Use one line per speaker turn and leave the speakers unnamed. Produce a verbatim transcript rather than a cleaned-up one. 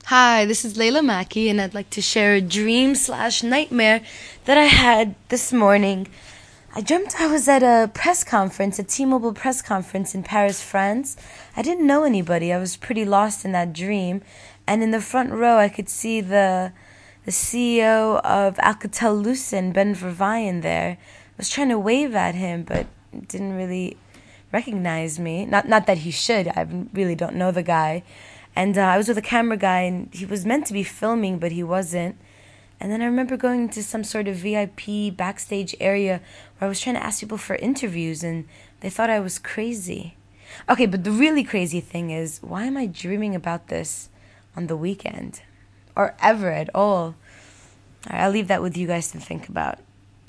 Hi, this is Layla Mackey, and I'd like to share a dream slash nightmare that I had this morning. I dreamt I was at a press conference, a T-Mobile press conference in Paris, France. I didn't know anybody. I was pretty lost in that dream. And in the front row, I could see the the C E O of Alcatel-Lucent, Ben Verweyen, there. I was trying to wave at him, but didn't really recognize me. Not not that he should. I really don't know the guy. And uh, I was with a camera guy, and he was meant to be filming, but he wasn't. And then I remember going to some sort of V I P backstage area where I was trying to ask people for interviews, and they thought I was crazy. Okay, but the really crazy thing is, why am I dreaming about this on the weekend? Or ever at all? All right, I'll leave that with you guys to think about.